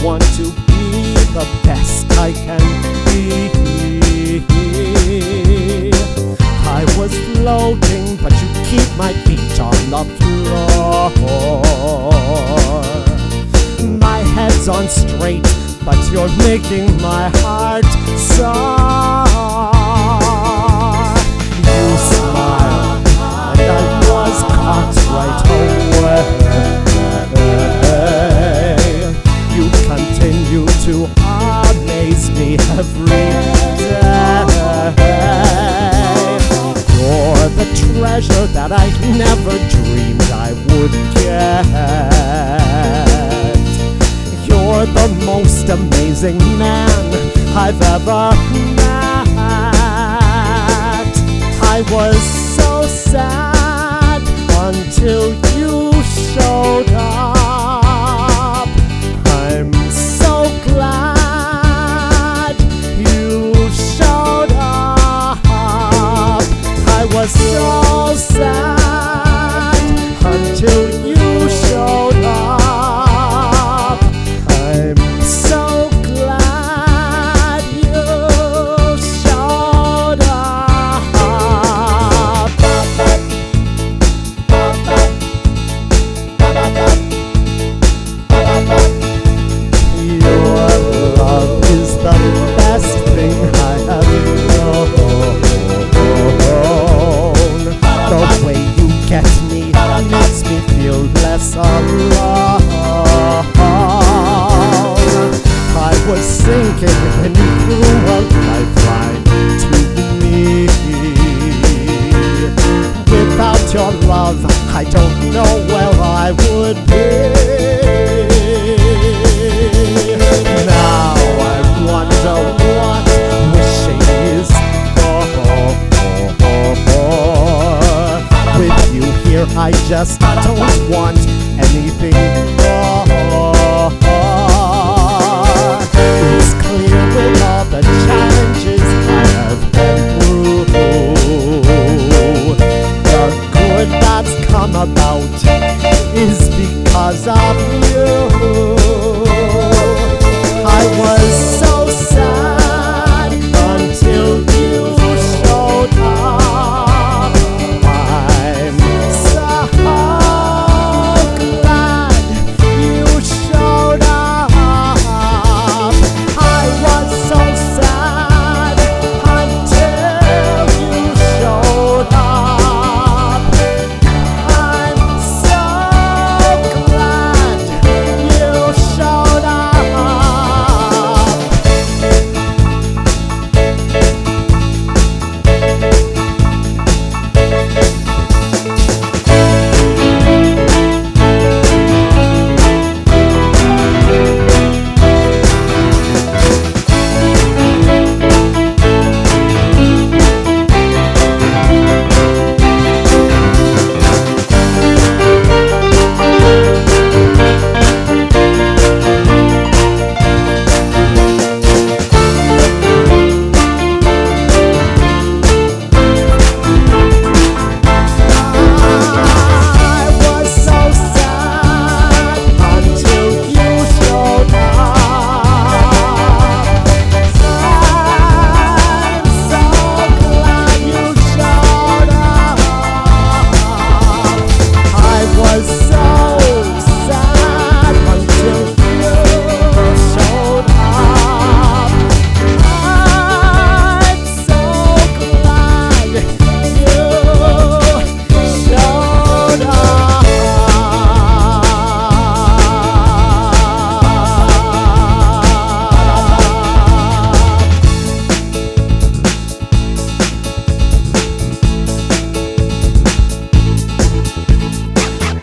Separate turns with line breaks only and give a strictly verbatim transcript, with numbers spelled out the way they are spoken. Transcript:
want to be the best I can be. I was floating, but you keep my feet on the floor. My head's on straight, but you're making my heart soar. You smiled, and I was caught right away. You continue to amaze me every day. You're the treasure that I never dreamed I would get. You're the most amazing man I've ever met. I was so sad until you showed up. I'm so glad you showed up. I was so sad until you showed up. I'm so glad you showed up. Your love is the best thing I have known. The way you get me makes me feel less alone. I was sinking when you threw a lifeline to me. Without your love, I don't know where I would be. Now I wonder what wishing is for. With you here, I just don't want